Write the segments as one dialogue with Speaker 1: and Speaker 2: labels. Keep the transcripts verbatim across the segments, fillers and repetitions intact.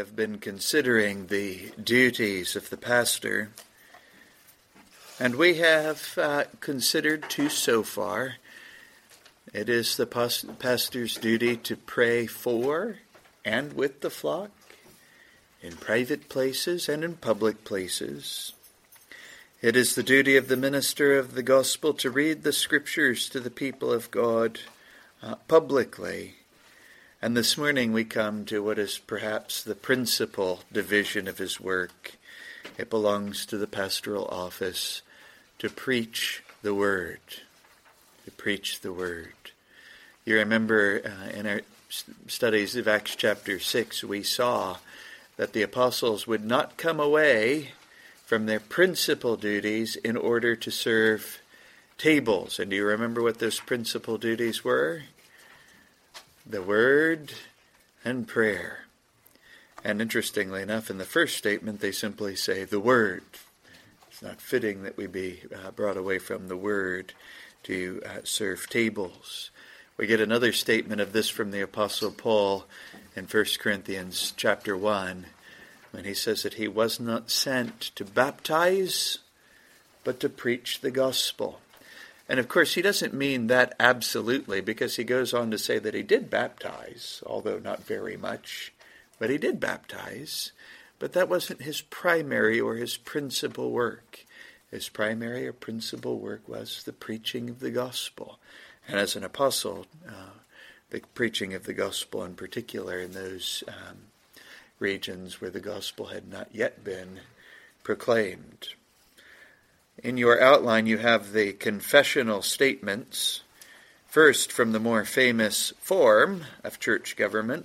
Speaker 1: have been considering the duties of the pastor, and we have uh, considered two so far. It is the past- pastor's duty to pray for and with the flock, in private places and in public places. It is the duty of the minister of the gospel to read the scriptures to the people of God uh, publicly. And this morning we come to what is perhaps the principal division of his work. It belongs to the pastoral office to preach the word. To preach the word. You remember uh, in our studies of Acts chapter six, we saw that the apostles would not come away from their principal duties in order to serve tables. And do you remember what those principal duties were? The word and prayer. And interestingly enough, in the first statement, they simply say the word. It's not fitting that we be uh, brought away from the word to uh, serve tables. We get another statement of this from the Apostle Paul in First Corinthians chapter one, when he says that he was not sent to baptize, but to preach the gospel. And of course, he doesn't mean that absolutely, because he goes on to say that he did baptize, although not very much, but he did baptize. But that wasn't his primary or his principal work. His primary or principal work was the preaching of the gospel. And as an apostle, uh, the preaching of the gospel in particular in those um, regions where the gospel had not yet been proclaimed. In your outline, you have the confessional statements, first from the more famous form of church government.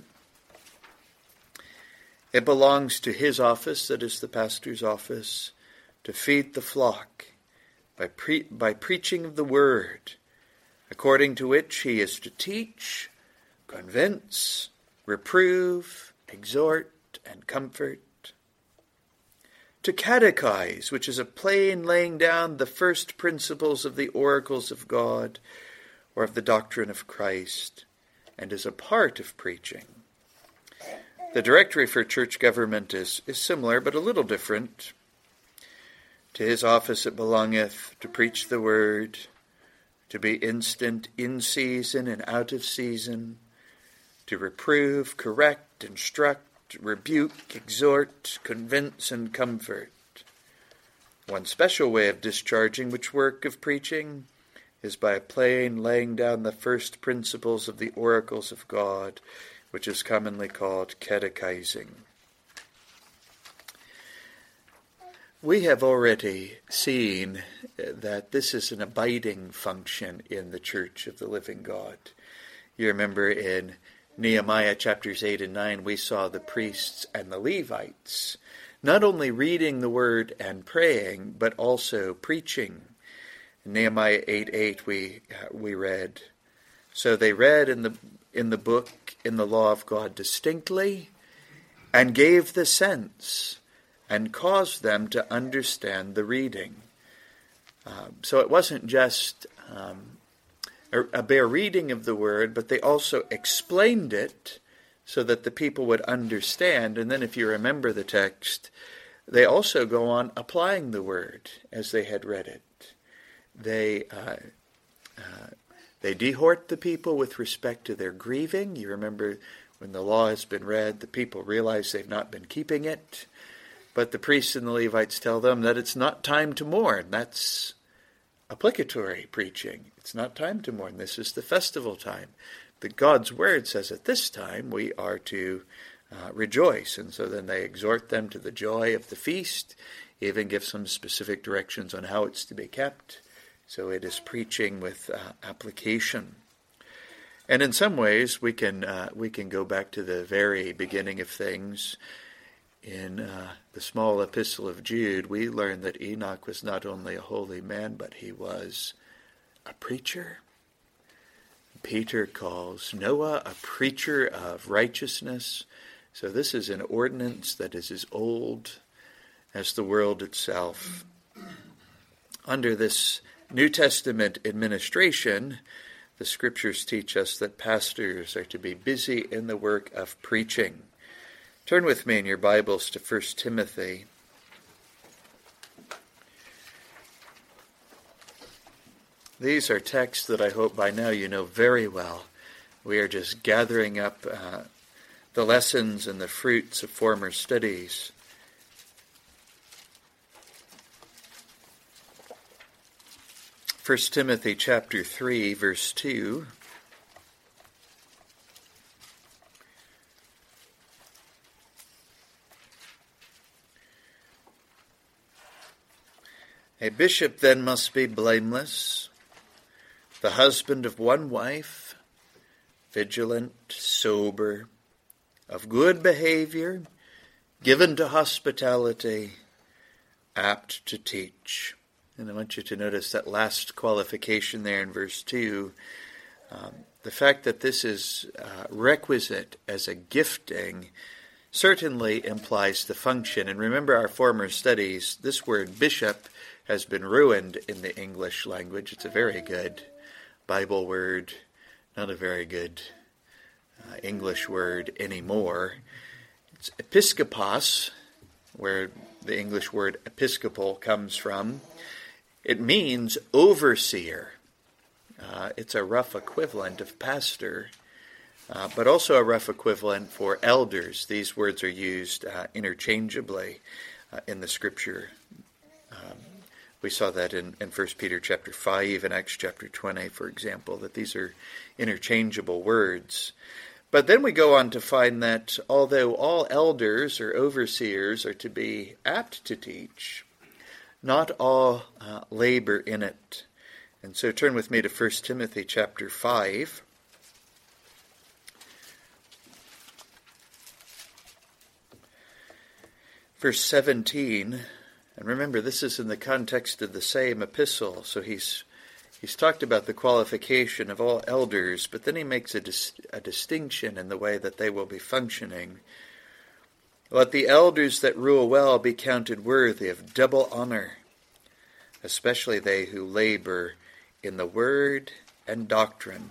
Speaker 1: It belongs to his office, that is the pastor's office, to feed the flock by, pre- by preaching of the word, according to which he is to teach, convince, reprove, exhort, and comfort. To catechize, which is a plain laying down the first principles of the oracles of God or of the doctrine of Christ, and is a part of preaching. The directory for church government is, is similar, but a little different. To his office it belongeth to preach the word, to be instant in season and out of season, to reprove, correct, instruct, rebuke, exhort, convince, and comfort. One special way of discharging which work of preaching is by plain laying down the first principles of the oracles of God, which is commonly called catechizing. We have already seen that this is an abiding function in the Church of the living God. You remember in Nehemiah chapters eight and nine, we saw the priests and the Levites not only reading the word and praying, but also preaching. In Nehemiah eight eight, we we read, so they read in the in the book, in the law of God distinctly, and gave the sense, and caused them to understand the reading. Um, so it wasn't just Um, a bare reading of the word, but they also explained it so that the people would understand. And then if you remember the text, they also go on applying the word as they had read it. They uh, uh, they dehort the people with respect to their grieving. You remember when the law has been read, the people realize they've not been keeping it. But the priests and the Levites tell them that it's not time to mourn. That's applicatory preaching. It's not time to mourn. This is the festival time. The God's word says at this time we are to uh, rejoice. And so then they exhort them to the joy of the feast, even give some specific directions on how it's to be kept. So it is preaching with uh, application. And in some ways we can uh, we can go back to the very beginning of things. In uh, the small epistle of Jude, we learn that Enoch was not only a holy man, but he was a preacher. Peter calls Noah a preacher of righteousness. So this is an ordinance that is as old as the world itself. Under this New Testament administration, the Scriptures teach us that pastors are to be busy in the work of preaching, Turn with me in your Bibles to First Timothy. These are texts that I hope by now you know very well. We are just gathering up uh, the lessons and the fruits of former studies. First Timothy chapter three, verse two. A bishop then must be blameless, the husband of one wife, vigilant, sober, of good behavior, given to hospitality, apt to teach. And I want you to notice that last qualification there in verse two. Um, the fact that this is uh, requisite as a gifting certainly implies the function. And remember our former studies, this word bishop has been ruined in the English language. It's a very good Bible word, not a very good uh, English word anymore. It's episkopos, where the English word episcopal comes from. It means overseer. Uh, it's a rough equivalent of pastor, uh, but also a rough equivalent for elders. These words are used uh, interchangeably uh, in the Scripture. Um, we saw that in, in First Peter chapter five and Acts chapter twenty, for example, that these are interchangeable words. But then we go on to find that although all elders or overseers are to be apt to teach, not all uh, labor in it. And so turn with me to First Timothy chapter five. Verse seventeen. And remember, this is in the context of the same epistle. So he's he's talked about the qualification of all elders, but then he makes a, dis, a distinction in the way that they will be functioning. Let the elders that rule well be counted worthy of double honor, especially they who labor in the word and doctrine.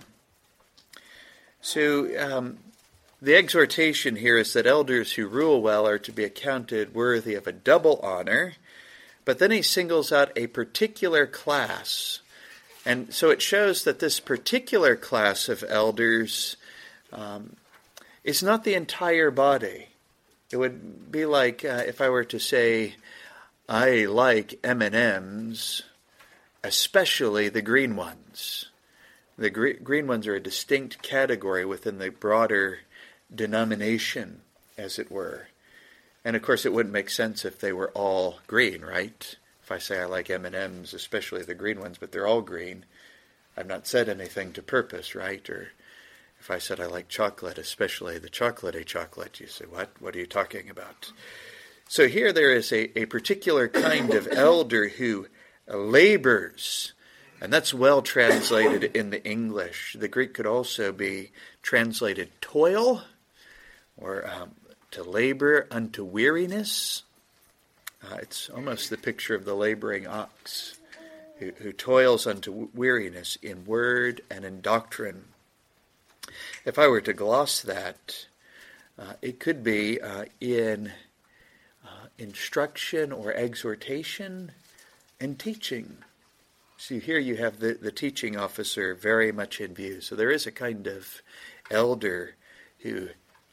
Speaker 1: So um, the exhortation here is that elders who rule well are to be accounted worthy of a double honor, but then he singles out a particular class. And so it shows that this particular class of elders um, is not the entire body. It would be like uh, if I were to say, I like M and M's, especially the green ones. The gre- green ones are a distinct category within the broader denomination, as it were. And of course it wouldn't make sense if they were all green, right? If I say I like M and M's, especially the green ones, but they're all green, I've not said anything to purpose, right? Or if I said I like chocolate, especially the chocolatey chocolate, you say, what? What are you talking about? So here there is a, a particular kind of elder who labors, and that's well translated in the English. The Greek could also be translated toil, or um, to labor unto weariness. Uh, it's almost the picture of the laboring ox who, who toils unto weariness in word and in doctrine. If I were to gloss that, uh, it could be uh, in uh, instruction or exhortation and teaching. So here you have the, the teaching officer very much in view. So there is a kind of elder who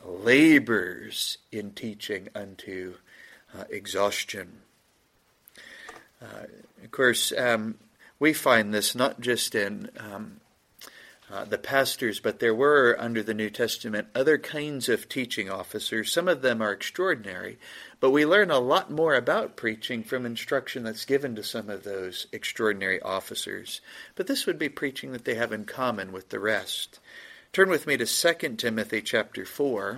Speaker 1: labors in teaching unto uh, exhaustion. Uh, of course, um, we find this not just in um, uh, the pastors, but there were, under the New Testament, other kinds of teaching officers. Some of them are extraordinary, but we learn a lot more about preaching from instruction that's given to some of those extraordinary officers. But this would be preaching that they have in common with the rest. Turn with me to Second Timothy chapter four.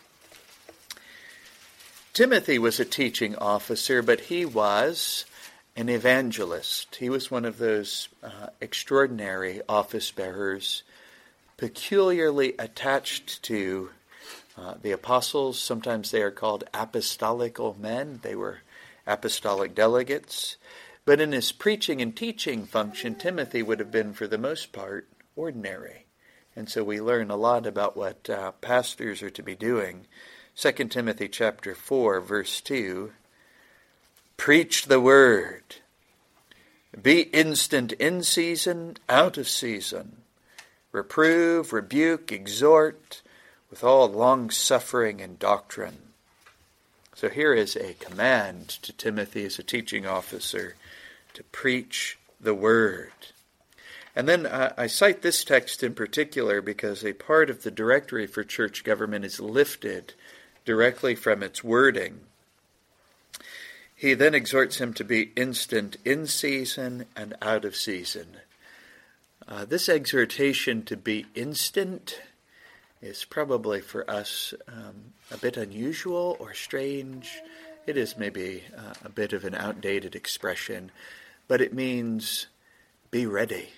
Speaker 1: Timothy was a teaching officer, but he was an evangelist. He was one of those uh, extraordinary office bearers, peculiarly attached to uh, the apostles. Sometimes they are called apostolical men. They were apostolic delegates. But in his preaching and teaching function, Timothy would have been, for the most part, ordinary. And so we learn a lot about what uh, pastors are to be doing. Second Timothy chapter four, verse two, preach the word. Be instant in season, out of season. Reprove, rebuke, exhort with all long-suffering and doctrine. So here is a command to Timothy as a teaching officer to preach the word. And then uh, I cite this text in particular because a part of the directory for church government is lifted directly from its wording. He then exhorts him to be instant in season and out of season. Uh, this exhortation to be instant is probably for us um, a bit unusual or strange. It is maybe uh, a bit of an outdated expression, but it means be ready.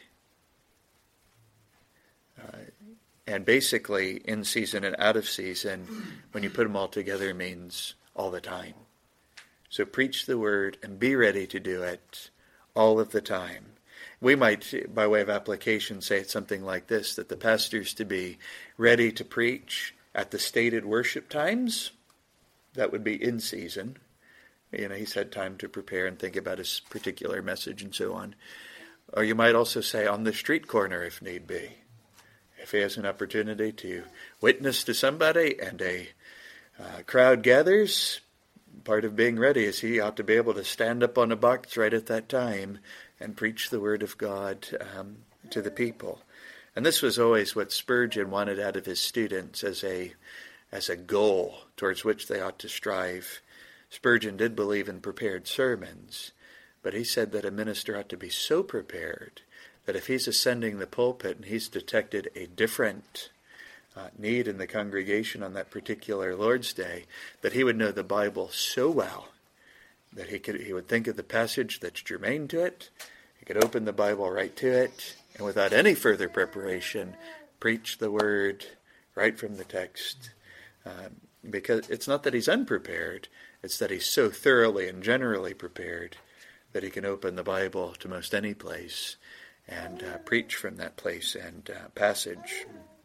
Speaker 1: Uh, and basically, in season and out of season, when you put them all together, means all the time. So preach the word and be ready to do it all of the time. We might, by way of application, say something like this, that the pastor's to be ready to preach at the stated worship times. That would be in season. You know, he's had time to prepare and think about his particular message and so on. Or you might also say on the street corner if need be. If he has an opportunity to witness to somebody and a uh, crowd gathers, part of being ready is he ought to be able to stand up on a box right at that time and preach the word of God um, to the people. And this was always what Spurgeon wanted out of his students as a as a goal towards which they ought to strive. Spurgeon did believe in prepared sermons, but he said that a minister ought to be so prepared that if he's ascending the pulpit and he's detected a different uh, need in the congregation on that particular Lord's Day, that he would know the Bible so well that he could he would think of the passage that's germane to it, he could open the Bible right to it, and without any further preparation, preach the word right from the text. Um, because it's not that he's unprepared, it's that he's so thoroughly and generally prepared that he can open the Bible to most any place and uh, preach from that place and uh, passage.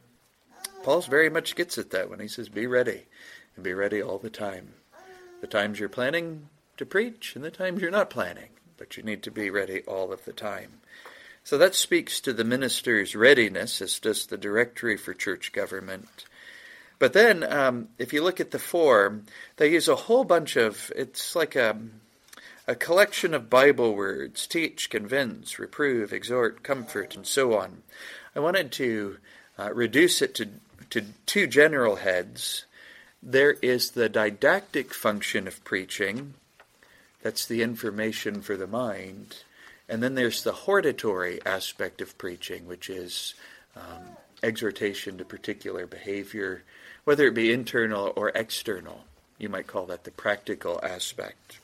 Speaker 1: Paul's very much gets at that when he says, be ready, and be ready all the time. The times you're planning to preach and the times you're not planning, but you need to be ready all of the time. So that speaks to the minister's readiness, as does the Directory for Church Government. But then, um, if you look at the form, they use a whole bunch of, it's like a, a collection of Bible words: teach, convince, reprove, exhort, comfort, and so on. I wanted to uh, reduce it to, to two general heads. There is the didactic function of preaching. That's the information for the mind. And then there's the hortatory aspect of preaching, which is um, exhortation to particular behavior, whether it be internal or external. You might call that the practical aspect.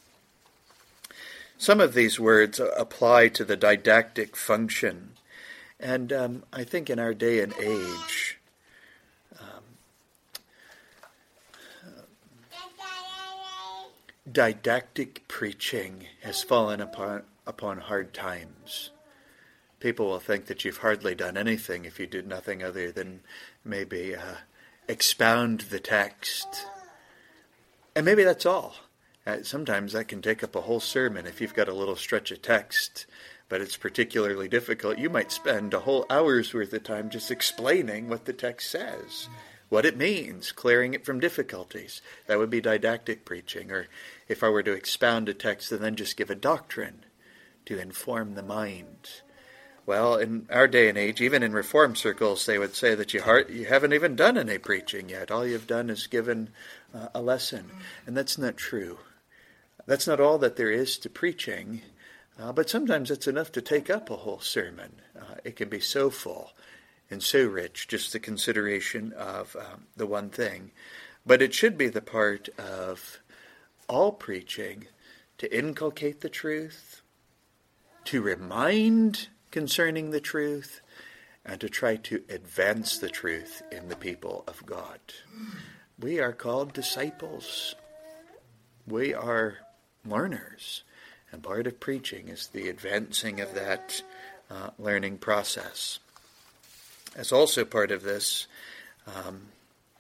Speaker 1: Some of these words apply to the didactic function. And um, I think in our day and age, um, didactic preaching has fallen upon upon hard times. People will think that you've hardly done anything if you did nothing other than maybe uh, expound the text. And maybe that's all. Uh, sometimes that can take up a whole sermon. If you've got a little stretch of text, but it's particularly difficult, you might spend a whole hour's worth of time just explaining what the text says, what it means, clearing it from difficulties. That would be didactic preaching. Or if I were to expound a text and then just give a doctrine to inform the mind. Well, in our day and age, even in Reform circles, they would say that you, hard, you haven't even done any preaching yet. All you've done is given uh, a lesson. And that's not true. That's not all that there is to preaching, uh, but sometimes it's enough to take up a whole sermon. Uh, it can be so full and so rich, just the consideration of um, the one thing. But it should be the part of all preaching to inculcate the truth, to remind concerning the truth, and to try to advance the truth in the people of God. We are called disciples. We are learners. And part of preaching is the advancing of that uh, learning process. As also part of this, um,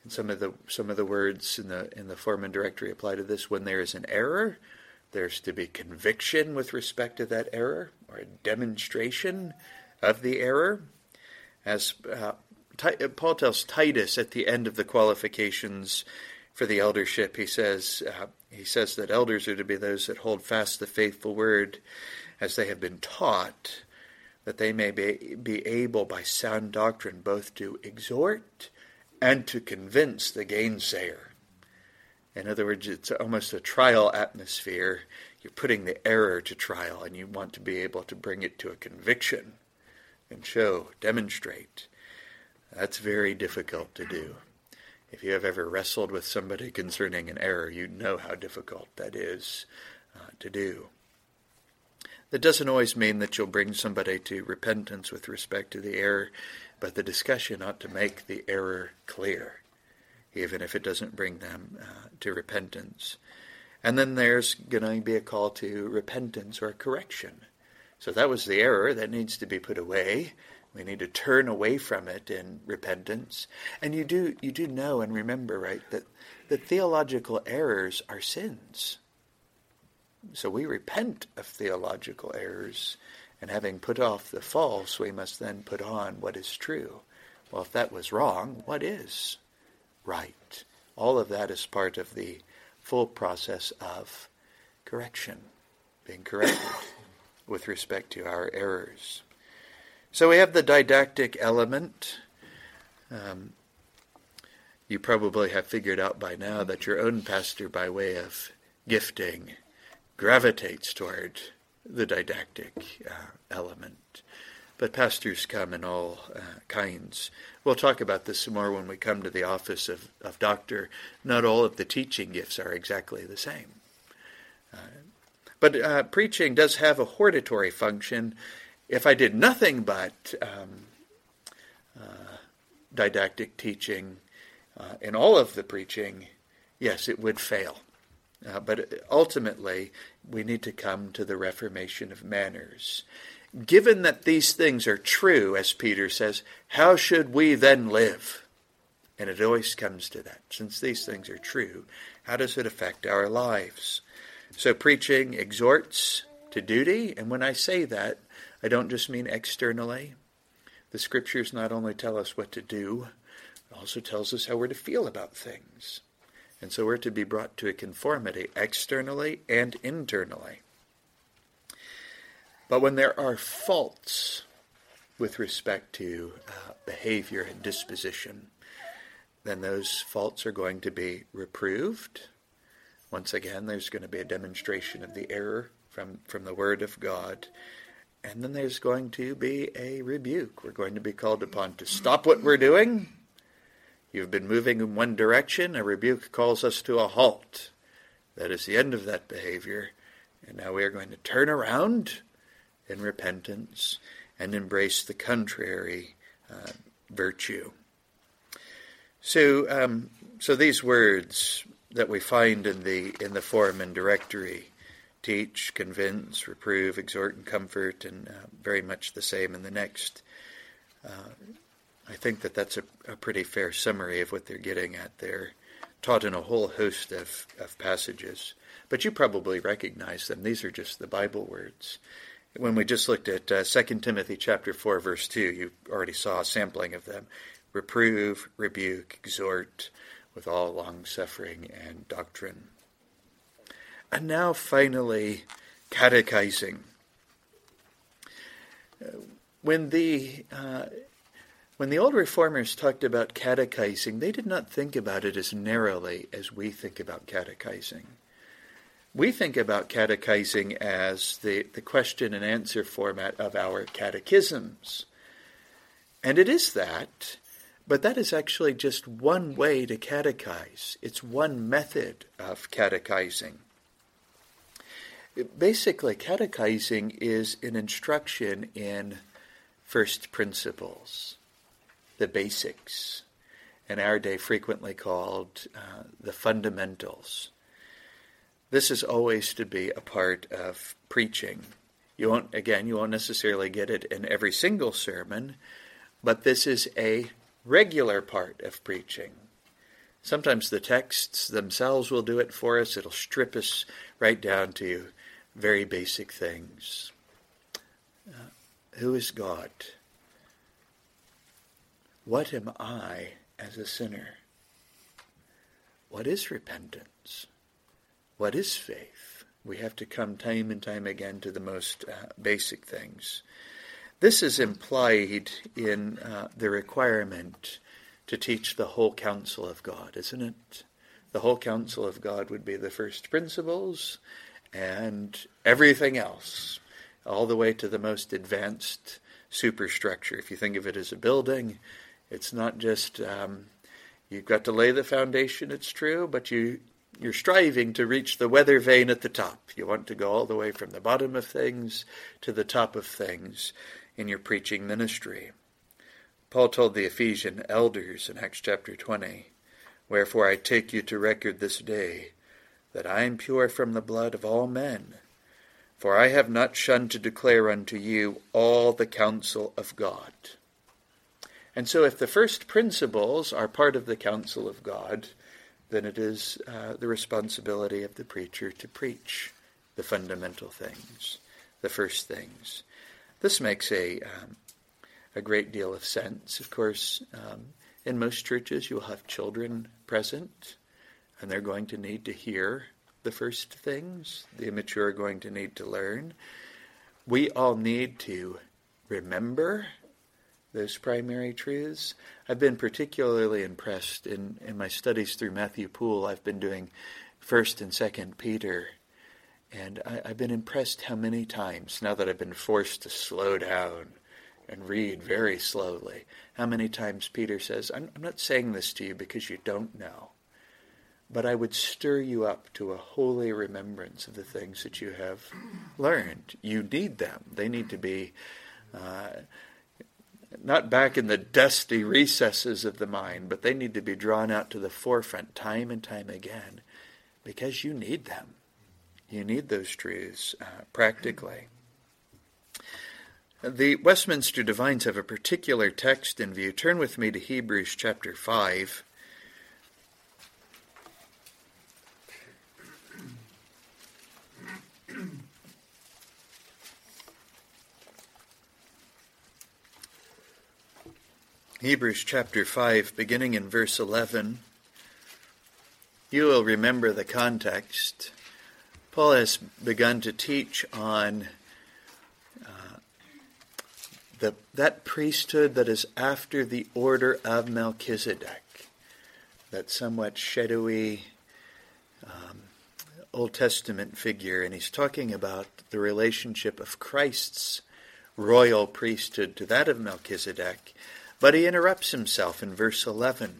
Speaker 1: And some of the some of the words in the in the Foreman Directory apply to this. When there is an error, there's to be conviction with respect to that error, or a demonstration of the error. As uh, Paul tells Titus at the end of the qualifications for the eldership, he says uh, he says that elders are to be those that hold fast the faithful word as they have been taught, that they may be, be able by sound doctrine both to exhort and to convince the gainsayer. In other words, it's almost a trial atmosphere. You're putting the error to trial, and you want to be able to bring it to a conviction and show, demonstrate. That's very difficult to do. If you have ever wrestled with somebody concerning an error, you know how difficult that is uh, to do. That doesn't always mean that you'll bring somebody to repentance with respect to the error, but the discussion ought to make the error clear, even if it doesn't bring them uh, to repentance. And then there's going to be a call to repentance or correction. So that was the error that needs to be put away. We need to turn away from it in repentance. And you do you do know and remember, right, that, that theological errors are sins. So we repent of theological errors, and having put off the false, we must then put on what is true. Well, if that was wrong, what is right? All of that is part of the full process of correction, being corrected with respect to our errors. So we have the didactic element. Um, you probably have figured out by now that your own pastor, by way of gifting, gravitates toward the didactic uh, element. But pastors come in all uh, kinds. We'll talk about this some more when we come to the office of, of doctor. Not all of the teaching gifts are exactly the same. Uh, but uh, preaching does have a hortatory function. If I did nothing but um, uh, didactic teaching uh, in all of the preaching, yes, it would fail. Uh, but ultimately, we need to come to the reformation of manners. Given that these things are true, as Peter says, how should we then live? And it always comes to that. Since these things are true, how does it affect our lives? So preaching exhorts to duty, and when I say that, I don't just mean externally. The Scriptures not only tell us what to do, it also tells us how we're to feel about things. And so we're to be brought to a conformity externally and internally. But when there are faults with respect to uh, behavior and disposition, then those faults are going to be reproved. Once again, there's going to be a demonstration of the error from, from the Word of God. And then there's going to be a rebuke. We're going to be called upon to stop what we're doing. You've been moving in one direction. A rebuke calls us to a halt. That is the end of that behavior. And now we are going to turn around in repentance and embrace the contrary uh, virtue. So, um, so these words that we find in the in the Foreman Directory, teach, convince, reprove, exhort, and comfort, and uh, very much the same in the next. Uh, I think that that's a, a pretty fair summary of what they're getting at there, taught in a whole host of, of passages. But you probably recognize them. These are just the Bible words. When we just looked at uh, Second Timothy chapter four, verse two, you already saw a sampling of them. Reprove, rebuke, exhort, with all long-suffering and doctrine. And now, finally, catechizing. When the uh, when the old reformers talked about catechizing, they did not think about it as narrowly as we think about catechizing. We think about catechizing as the, the question and answer format of our catechisms. And it is that, but that is actually just one way to catechize. It's one method of catechizing. Basically, catechizing is an instruction in first principles, the basics, in our day frequently called uh, the fundamentals. This is always to be a part of preaching. You won't, again, you won't necessarily get it in every single sermon, but this is a regular part of preaching. Sometimes the texts themselves will do it for us. It'll strip us right down to very basic things. Uh, who is God? What am I as a sinner? What is repentance? What is faith? We have to come time and time again to the most uh, basic things. This is implied in uh, the requirement to teach the whole counsel of God, isn't it? The whole counsel of God would be the first principles and everything else, all the way to the most advanced superstructure. If you think of it as a building, it's not just um, you've got to lay the foundation, it's true, but you, you're striving to reach the weather vane at the top. You want to go all the way from the bottom of things to the top of things in your preaching ministry. Paul told the Ephesian elders in Acts chapter twenty, "Wherefore I take you to record this day, that I am pure from the blood of all men. For I have not shunned to declare unto you all the counsel of God." And so if the first principles are part of the counsel of God, then it is uh, the responsibility of the preacher to preach the fundamental things, the first things. This makes a um, a great deal of sense. Of course, um, in most churches you'll have children present, and they're going to need to hear the first things. The immature are going to need to learn. We all need to remember those primary truths. I've been particularly impressed in, in my studies through Matthew Poole. I've been doing First and Second Peter, and I, I've been impressed how many times, now that I've been forced to slow down and read very slowly, how many times Peter says, I'm, I'm not saying this to you because you don't know, but I would stir you up to a holy remembrance of the things that you have learned. You need them. They need to be uh, not back in the dusty recesses of the mind, but they need to be drawn out to the forefront time and time again, because you need them. You need those truths uh, practically. The Westminster Divines have a particular text in view. Turn with me to Hebrews chapter five. Hebrews chapter five, beginning in verse eleven. You will remember the context. Paul has begun to teach on uh, the, that priesthood that is after the order of Melchizedek, that somewhat shadowy um, Old Testament figure, and he's talking about the relationship of Christ's royal priesthood to that of Melchizedek. But he interrupts himself in verse eleven.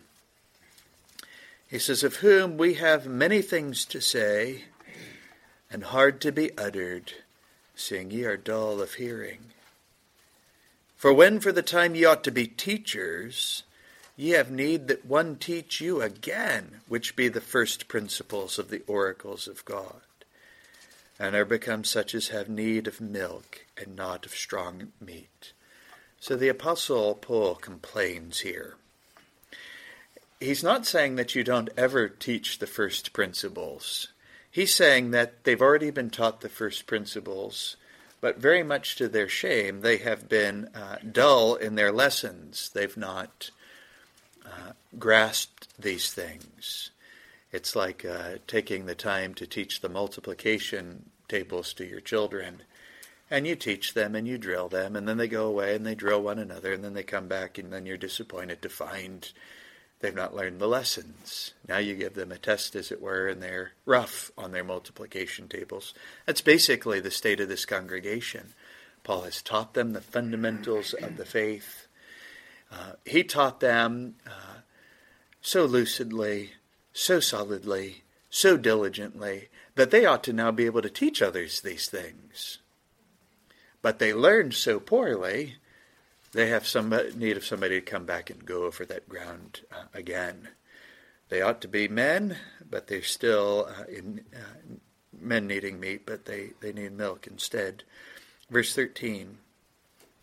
Speaker 1: He says, "Of whom we have many things to say, and hard to be uttered, seeing ye are dull of hearing. For when for the time ye ought to be teachers, ye have need that one teach you again, which be the first principles of the oracles of God, and are become such as have need of milk, and not of strong meat." So the Apostle Paul complains here. He's not saying that you don't ever teach the first principles. He's saying that they've already been taught the first principles, but very much to their shame, they have been uh, dull in their lessons. They've not uh, grasped these things. It's like uh, taking the time to teach the multiplication tables to your children. And you teach them and you drill them, and then they go away and they drill one another, and then they come back, and then you're disappointed to find they've not learned the lessons. Now you give them a test, as it were, and they're rough on their multiplication tables. That's basically the state of this congregation. Paul has taught them the fundamentals of the faith. Uh, he taught them uh, so lucidly, so solidly, so diligently, that they ought to now be able to teach others these things. But they learned so poorly, they have some need of somebody to come back and go over that ground uh, again. They ought to be men, but they're still uh, in uh, men needing meat, but they, they need milk instead. Verse thirteen.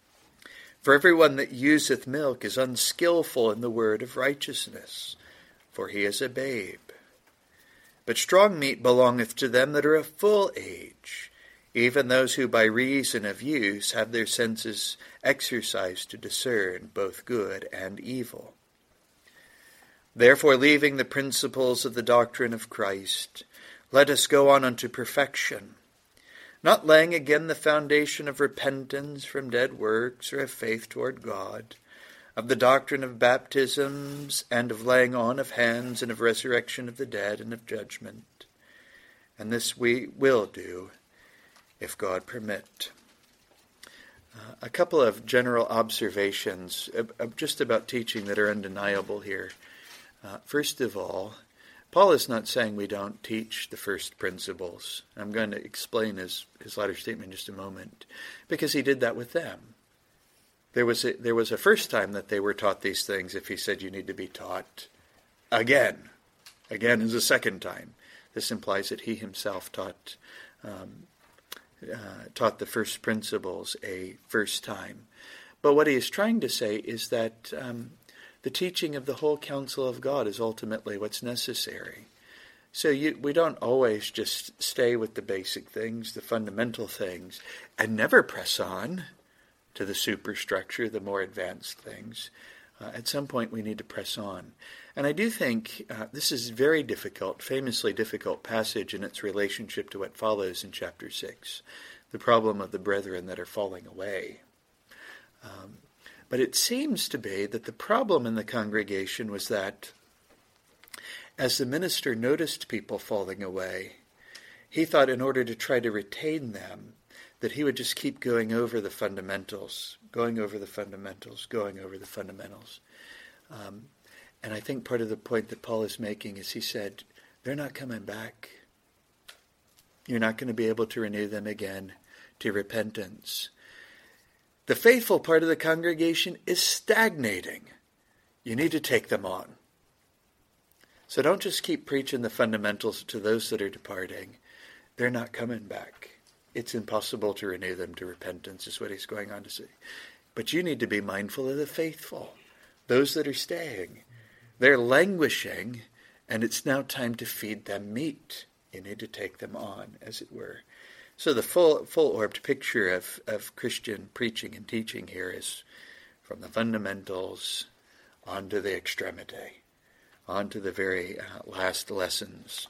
Speaker 1: "For everyone that useth milk is unskillful in the word of righteousness, for he is a babe. But strong meat belongeth to them that are of full age, even those who by reason of use have their senses exercised to discern both good and evil. Therefore, leaving the principles of the doctrine of Christ, let us go on unto perfection, not laying again the foundation of repentance from dead works or of faith toward God, of the doctrine of baptisms and of laying on of hands and of resurrection of the dead and of judgment. And this we will do, if God permit. Uh, a couple of general observations uh, uh, just about teaching that are undeniable here. Uh, first of all, Paul is not saying we don't teach the first principles. I'm going to explain his, his latter statement in just a moment, because he did that with them. There was a, there was a first time that they were taught these things if he said you need to be taught again. Again is a second time. This implies that he himself taught um, uh, taught the first principles a first time. But what he is trying to say is that um, the teaching of the whole counsel of God is ultimately what's necessary. So you, we don't always just stay with the basic things, the fundamental things, and never press on to the superstructure, the more advanced things. Uh, at some point we need to press on. And I do think uh, this is a very difficult, famously difficult passage in its relationship to what follows in chapter six, the problem of the brethren that are falling away. Um, but it seems to be that the problem in the congregation was that as the minister noticed people falling away, he thought in order to try to retain them, that he would just keep going over the fundamentals, going over the fundamentals, going over the fundamentals. Um, and I think part of the point that Paul is making is he said, they're not coming back. You're not going to be able to renew them again to repentance. The faithful part of the congregation is stagnating. You need to take them on. So don't just keep preaching the fundamentals to those that are departing. They're not coming back. It's impossible to renew them to repentance, is what he's going on to say. But you need to be mindful of the faithful, those that are staying. They're languishing, and it's now time to feed them meat. You need to take them on, as it were. So the full, full-orbed picture of, of Christian preaching and teaching here is from the fundamentals on to the extremity, on to the very uh, last lessons.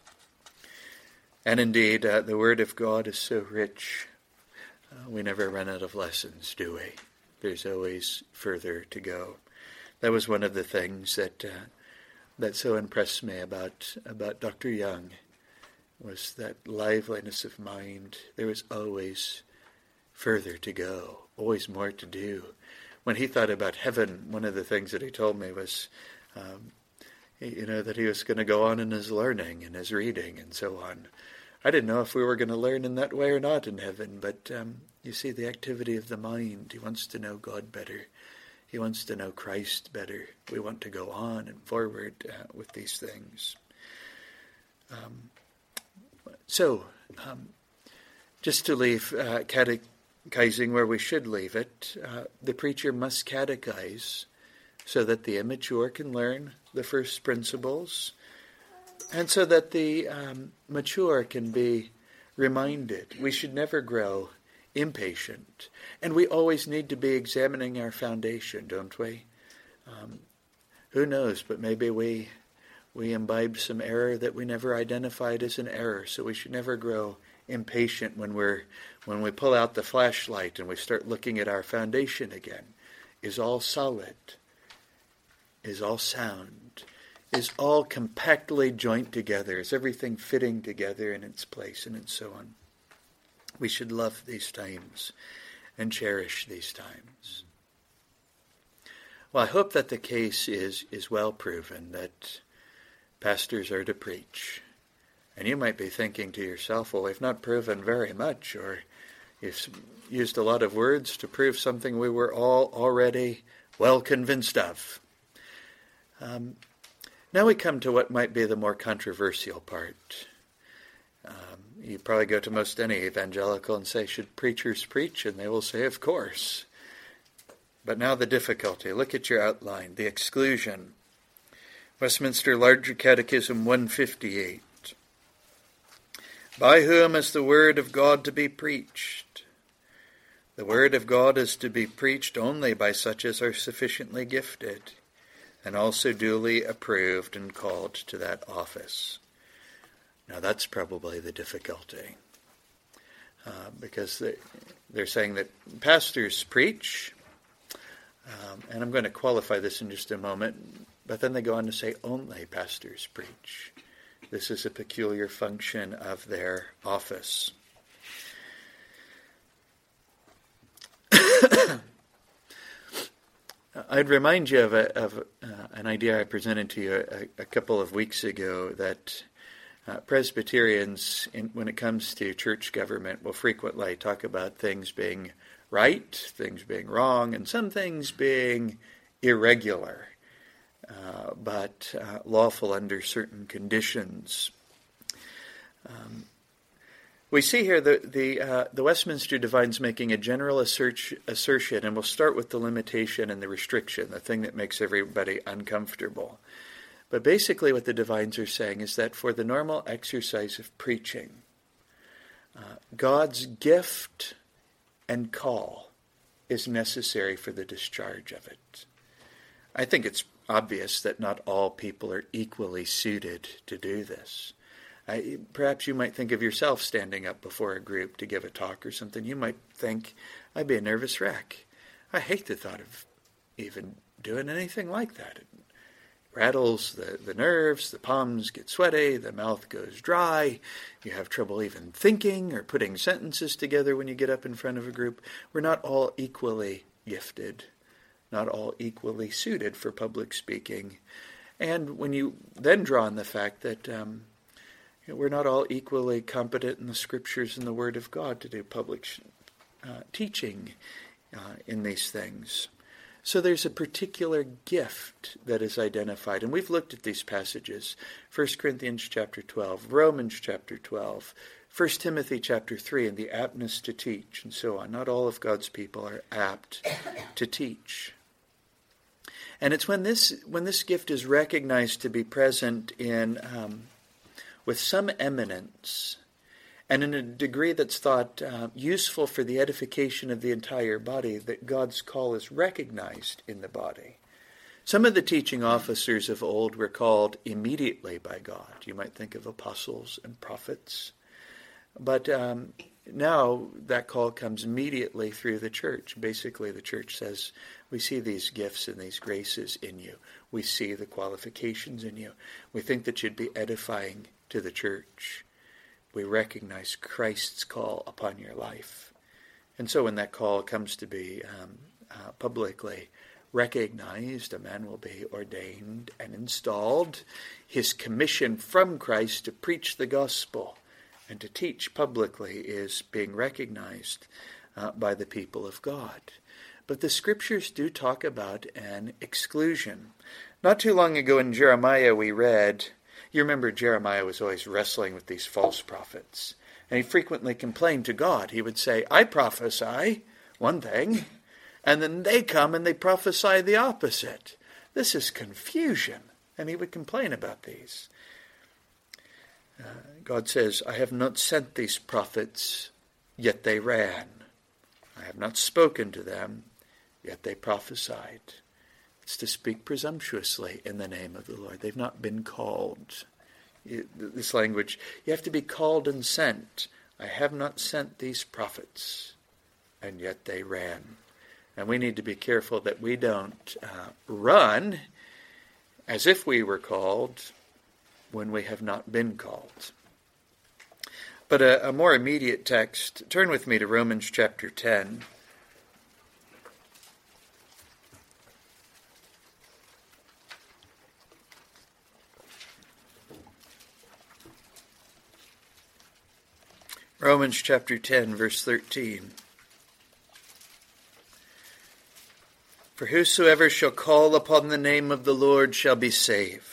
Speaker 1: And indeed, uh, the Word of God is so rich, uh, we never run out of lessons, do we? There's always further to go. That was one of the things that uh, that so impressed me about about Doctor Young, was that liveliness of mind. There was always further to go, always more to do. When he thought about heaven, one of the things that he told me was, um, you know, that he was going to go on in his learning and his reading and so on. I didn't know if we were going to learn in that way or not in heaven, but um, you see the activity of the mind. He wants to know God better. He wants to know Christ better. We want to go on and forward uh, with these things. Um, so, um, just to leave uh, catechizing where we should leave it, uh, the preacher must catechize so that the immature can learn the first principles, and so that the um, mature can be reminded. We should never grow impatient. And we always need to be examining our foundation, don't we? Um, who knows, but maybe we we imbibed some error that we never identified as an error. So we should never grow impatient when we're when we pull out the flashlight and we start looking at our foundation again. Is all solid? Is all sound? Is all compactly joined together? Is everything fitting together in its place, and so on? We should love these times and cherish these times. Well, I hope that the case is, is well proven, that pastors are to preach. And you might be thinking to yourself, well, we've not proven very much, or you've used a lot of words to prove something we were all already well convinced of. Um, now we come to what might be the more controversial part. Um, you probably go to most any evangelical and say, should preachers preach? And they will say, of course. But now the difficulty. Look at your outline. The exclusion. Westminster Larger Catechism one fifty-eight. By whom is the word of God to be preached? The word of God is to be preached only by such as are sufficiently gifted, and also duly approved and called to that office. Now that's probably the difficulty, uh, because they, they're saying that pastors preach, um, and I'm going to qualify this in just a moment, but then they go on to say only pastors preach. This is a peculiar function of their office. I'd remind you of, a, of uh, an idea I presented to you a, a couple of weeks ago, that uh, Presbyterians, in, when it comes to church government, will frequently talk about things being right, things being wrong, and some things being irregular, uh, but uh, lawful under certain conditions. Um, We see here the the, uh, the Westminster Divines making a general assert- assertion, and we'll start with the limitation and the restriction, the thing that makes everybody uncomfortable. But basically what the Divines are saying is that for the normal exercise of preaching, uh, God's gift and call is necessary for the discharge of it. I think it's obvious that not all people are equally suited to do this. I, perhaps you might think of yourself standing up before a group to give a talk or something. You might think, I'd be a nervous wreck. I hate the thought of even doing anything like that. It rattles the, the nerves, the palms get sweaty, the mouth goes dry. You have trouble even thinking or putting sentences together when you get up in front of a group. We're not all equally gifted, not all equally suited for public speaking. And when you then draw on the fact that um, we're not all equally competent in the Scriptures and the Word of God to do public uh, teaching uh, in these things. So there's a particular gift that is identified. And we've looked at these passages. First Corinthians chapter twelve, Romans chapter twelve, First Timothy chapter three, and the aptness to teach, and so on. Not all of God's people are apt to teach. And it's when this when this gift is recognized to be present in um, with some eminence, and in a degree that's thought uh, useful for the edification of the entire body, that God's call is recognized in the body. Some of the teaching officers of old were called immediately by God. You might think of apostles and prophets. But um, now that call comes immediately through the church. Basically, the church says, we see these gifts and these graces in you. We see the qualifications in you. We think that you'd be edifying to the church. We recognize Christ's call upon your life. And so when that call comes to be um, uh, publicly recognized, a man will be ordained and installed. His commission from Christ to preach the gospel and to teach publicly is being recognized uh, by the people of God. But the Scriptures do talk about an exclusion. Not too long ago in Jeremiah we read, you remember Jeremiah was always wrestling with these false prophets. And he frequently complained to God. He would say, I prophesy one thing, and then they come and they prophesy the opposite. This is confusion. And he would complain about these. Uh, God says, I have not sent these prophets, yet they ran. I have not spoken to them, yet they prophesied. It's to speak presumptuously in the name of the Lord. They've not been called. This language, you have to be called and sent. I have not sent these prophets, and yet they ran. And we need to be careful that we don't uh, run as if we were called when we have not been called. But a, a more immediate text, turn with me to Romans chapter ten. Romans chapter ten, verse thirteen. For whosoever shall call upon the name of the Lord shall be saved.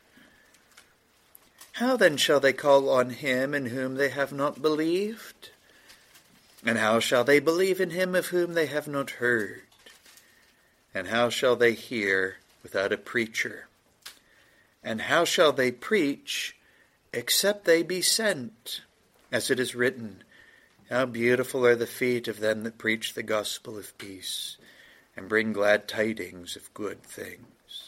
Speaker 1: How then shall they call on him in whom they have not believed? And how shall they believe in him of whom they have not heard? And how shall they hear without a preacher? And how shall they preach except they be sent? As it is written, how beautiful are the feet of them that preach the gospel of peace and bring glad tidings of good things.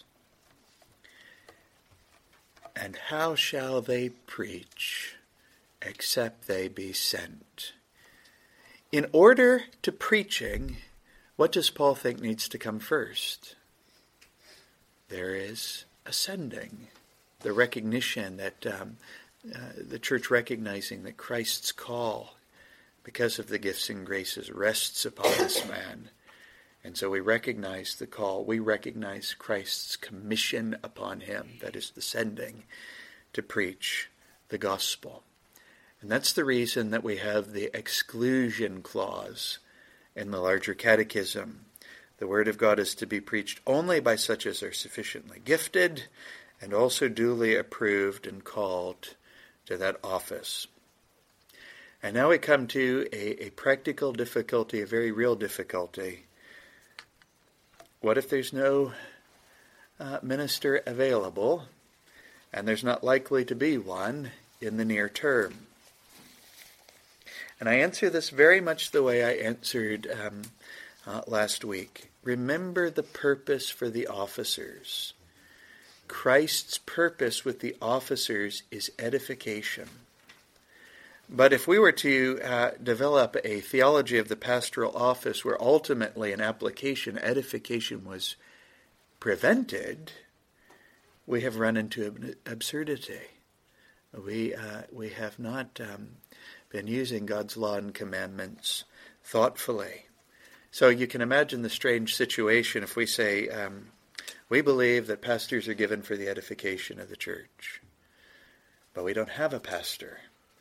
Speaker 1: And how shall they preach except they be sent? In order to preaching, what does Paul think needs to come first? There is ascending, the recognition that um, uh, the church recognizing that Christ's call, because of the gifts and graces, rests upon this man. And so we recognize the call. We recognize Christ's commission upon him, that is the sending, to preach the gospel. And that's the reason that we have the exclusion clause in the larger catechism. The word of God is to be preached only by such as are sufficiently gifted and also duly approved and called to that office. And now we come to a, a practical difficulty, a very real difficulty. What if there's no uh, minister available, and there's not likely to be one in the near term? And I answer this very much the way I answered um, uh, last week. Remember the purpose for the officers. Christ's purpose with the officers is edification. But if we were to uh, develop a theology of the pastoral office where ultimately in application edification was prevented, we have run into an absurdity. We uh, we have not um, been using God's law and commandments thoughtfully. So you can imagine the strange situation if we say, um, we believe that pastors are given for the edification of the church, but we don't have a pastor.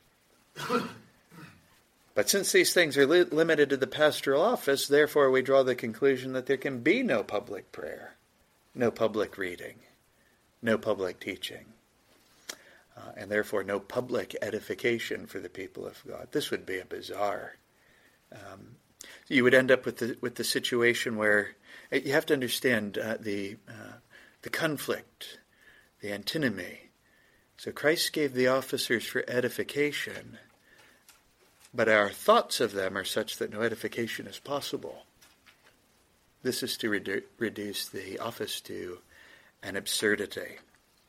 Speaker 1: But since these things are li- limited to the pastoral office, therefore we draw the conclusion that there can be no public prayer, no public reading, no public teaching, uh, and therefore no public edification for the people of God. This would be a bizarre. Um, you would end up with the with the situation where you have to understand uh, the uh, the conflict, the antinomy. So Christ gave the officers for edification, but our thoughts of them are such that no edification is possible. This is to redu- reduce the office to an absurdity.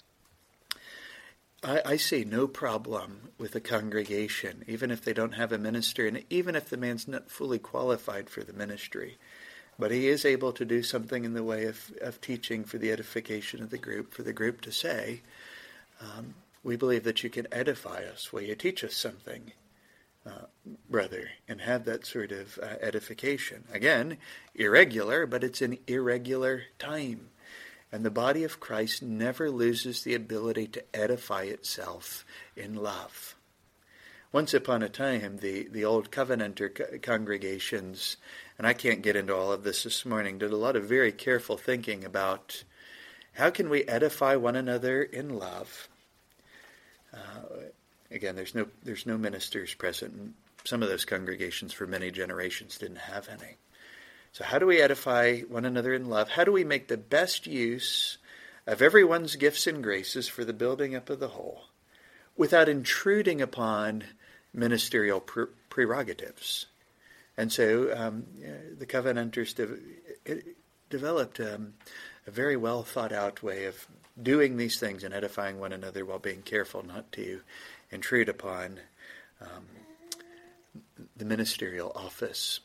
Speaker 1: I, I see no problem with a congregation, even if they don't have a minister, and even if the man's not fully qualified for the ministry. But he is able to do something in the way of, of teaching for the edification of the group, for the group to say, um, we believe that you can edify us. Will you teach us something, uh, brother? And have that sort of uh, edification. Again, irregular, but it's an irregular time. And the body of Christ never loses the ability to edify itself in love. Once upon a time, the, the old Covenanter co- congregations, and I can't get into all of this this morning, did a lot of very careful thinking about how can we edify one another in love. Uh, again, there's no there's no ministers present. Some of those congregations for many generations didn't have any. So how do we edify one another in love? How do we make the best use of everyone's gifts and graces for the building up of the whole without intruding upon ministerial pre- prerogatives? And so um, the Covenanters de- developed um, a very well thought out way of doing these things and edifying one another while being careful not to intrude upon um, the ministerial office.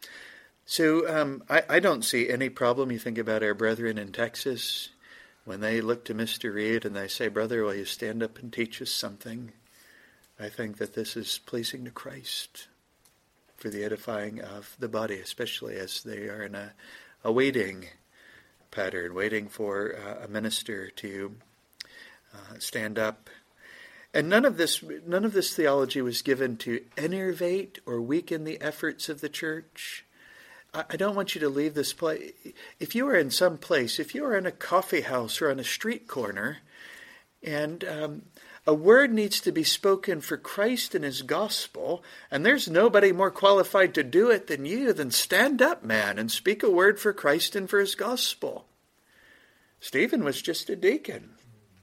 Speaker 1: So um, I, I don't see any problem. You think about our brethren in Texas, when they look to Mister Reed and they say, brother, will you stand up and teach us something? I think that this is pleasing to Christ for the edifying of the body, especially as they are in a, a waiting pattern, waiting for uh, a minister to uh, stand up. And none of this none of this theology was given to enervate or weaken the efforts of the church. I don't want you to leave this place. If you are in some place, if you are in a coffee house or on a street corner, and um, a word needs to be spoken for Christ and his gospel, and there's nobody more qualified to do it than you, then stand up, man, and speak a word for Christ and for his gospel. Stephen was just a deacon.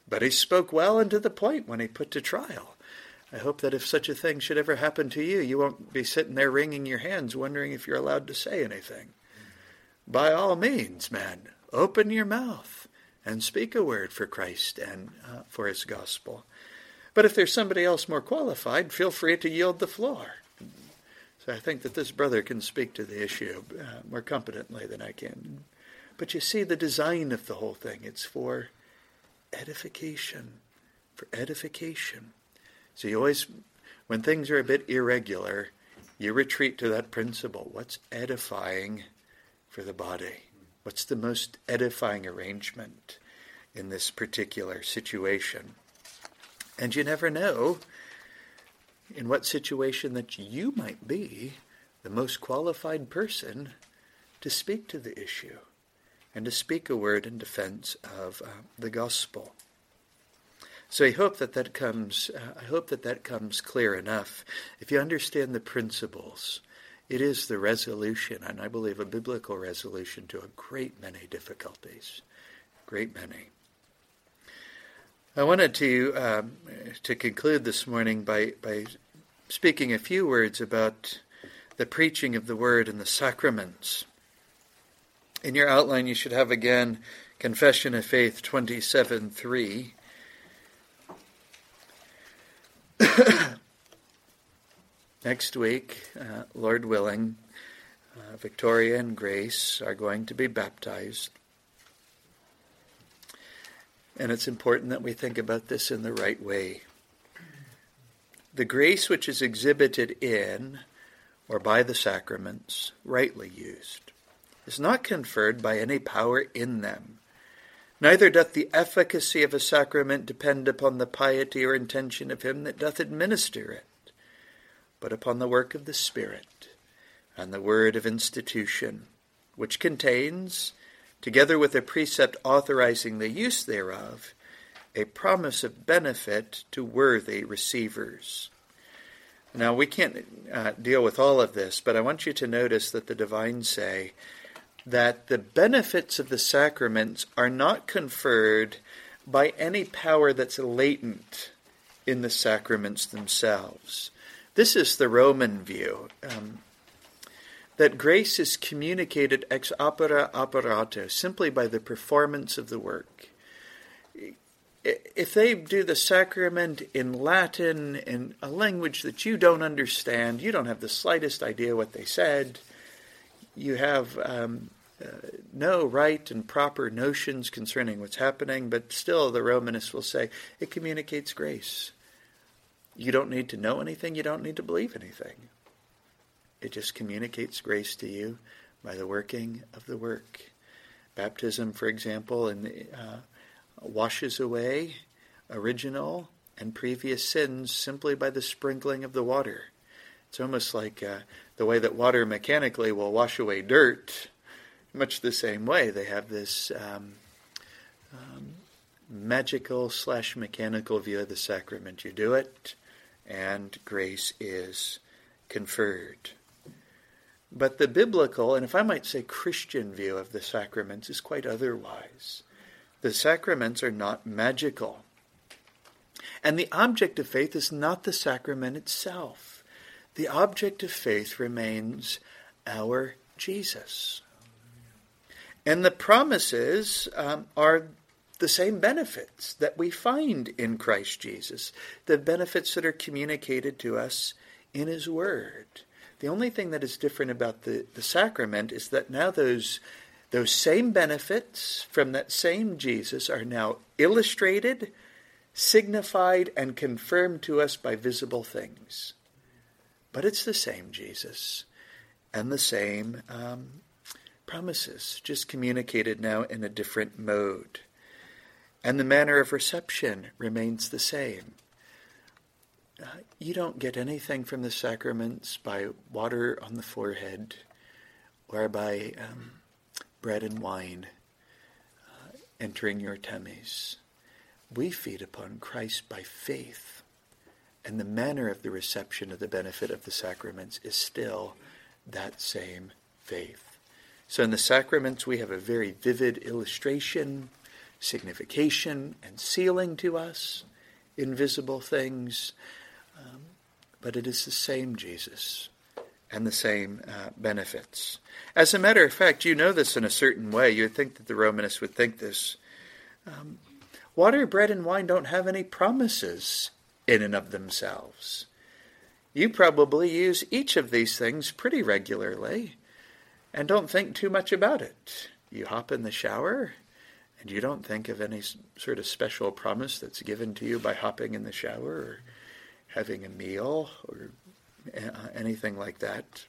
Speaker 1: but he spoke well and to the point when he put to trial. I hope that if such a thing should ever happen to you, you won't be sitting there wringing your hands wondering if you're allowed to say anything. By all means, man, open your mouth and speak a word for Christ and uh, for his gospel. But if there's somebody else more qualified, feel free to yield the floor. So I think that this brother can speak to the issue uh, more competently than I can. But you see the design of the whole thing. It's for edification, for edification. So you always, when things are a bit irregular, you retreat to that principle. What's edifying for the body? What's the most edifying arrangement in this particular situation? And you never know in what situation that you might be the most qualified person to speak to the issue and to speak a word in defense of uh, the gospel. So I hope that that comes. Uh, I hope that that comes clear enough. If you understand the principles, it is the resolution, and I believe a biblical resolution to a great many difficulties, great many. I wanted to um, to conclude this morning by by speaking a few words about the preaching of the word and the sacraments. In your outline, you should have again Confession of Faith twenty-seven three. Next week, uh, Lord willing, uh, Victoria and Grace are going to be baptized. And it's important that we think about this in the right way. The grace which is exhibited in or by the sacraments, rightly used, is not conferred by any power in them. Neither doth the efficacy of a sacrament depend upon the piety or intention of him that doth administer it, but upon the work of the Spirit and the word of institution, which contains, together with a precept authorizing the use thereof, a promise of benefit to worthy receivers. Now, we can't uh, deal with all of this, but I want you to notice that the divines say that the benefits of the sacraments are not conferred by any power that's latent in the sacraments themselves. This is the Roman view, um, that grace is communicated ex opere operato, simply by the performance of the work. If they do the sacrament in Latin, in a language that you don't understand, you don't have the slightest idea what they said, you have um, uh, no right and proper notions concerning what's happening, but still the Romanists will say it communicates grace. You don't need to know anything, you don't need to believe anything. It just communicates grace to you by the working of the work. Baptism, for example, and uh, washes away original and previous sins simply by the sprinkling of the water. It's almost like uh, the way that water mechanically will wash away dirt. Much the same way, they have this um, um, magical slash mechanical view of the sacrament. You do it, and grace is conferred. But the biblical, and if I might say Christian view of the sacraments is quite otherwise. The sacraments are not magical. And the object of faith is not the sacrament itself. The object of faith remains our Jesus. And the promises um, are the same benefits that we find in Christ Jesus, the benefits that are communicated to us in his word. The only thing that is different about the, the sacrament is that now those, those same benefits from that same Jesus are now illustrated, signified, and confirmed to us by visible things. But it's the same Jesus and the same um, promises, just communicated now in a different mode. And the manner of reception remains the same. Uh, you don't get anything from the sacraments by water on the forehead or by um, bread and wine uh, entering your tummies. We feed upon Christ by faith, and the manner of the reception of the benefit of the sacraments is still that same faith. So in the sacraments we have a very vivid illustration signification and sealing to us, invisible things, um, but it is the same Jesus and the same uh, benefits. As a matter of fact, you know this in a certain way. You would think that the Romanists would think this. Um, water, bread, and wine don't have any promises in and of themselves. You probably use each of these things pretty regularly and don't think too much about it. You hop in the shower and you don't think of any sort of special promise that's given to you by hopping in the shower or having a meal or anything like that.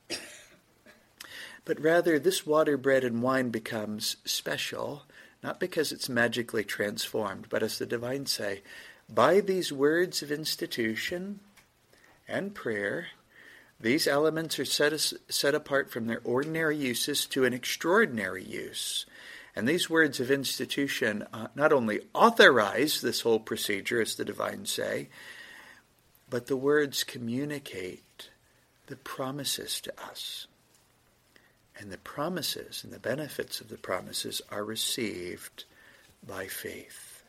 Speaker 1: But rather, this water, bread, and wine becomes special, not because it's magically transformed, but as the divines say, by these words of institution and prayer, these elements are set, as, set apart from their ordinary uses to an extraordinary use. And these words of institution uh, not only authorize this whole procedure, as the divines say, but the words communicate the promises to us. And the promises and the benefits of the promises are received by faith.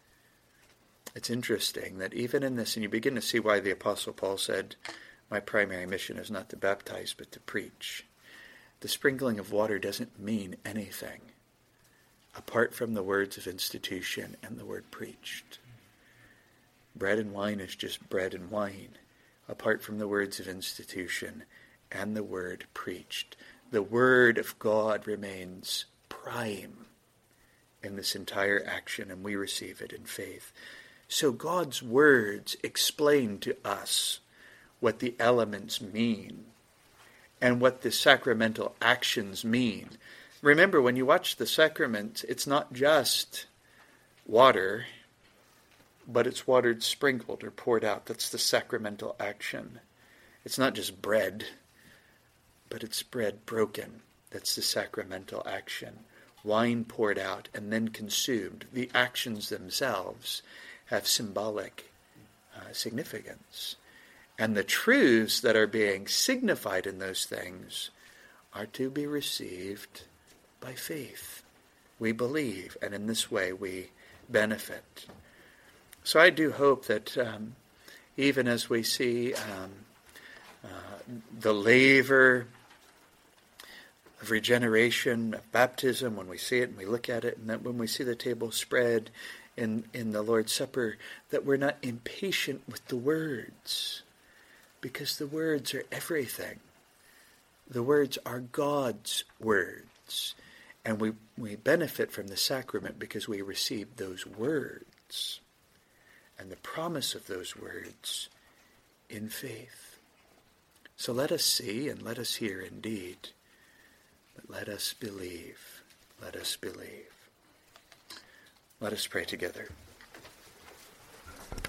Speaker 1: It's interesting that even in this, and you begin to see why the Apostle Paul said, my primary mission is not to baptize, but to preach. The sprinkling of water doesn't mean anything apart from the words of institution and the word preached. Bread and wine is just bread and wine, apart from the words of institution and the word preached. The word of God remains prime in this entire action, and we receive it in faith. So God's words explain to us what the elements mean and what the sacramental actions mean. Remember, when you watch the sacrament, it's not just water, but it's watered, sprinkled, or poured out. That's the sacramental action. It's not just bread, but it's bread broken. That's the sacramental action. Wine poured out and then consumed. The actions themselves have symbolic uh, significance. And the truths that are being signified in those things are to be received by faith. We believe, and in this way we benefit. So I do hope that um, even as we see um, uh, the laver of regeneration, of baptism, when we see it and we look at it, and that when we see the table spread in, in the Lord's Supper, that we're not impatient with the words, because the words are everything. The words are God's words, and we, we benefit from the sacrament because we receive those words and the promise of those words in faith. So let us see and let us hear indeed, but let us believe. Let us believe. Let us pray together.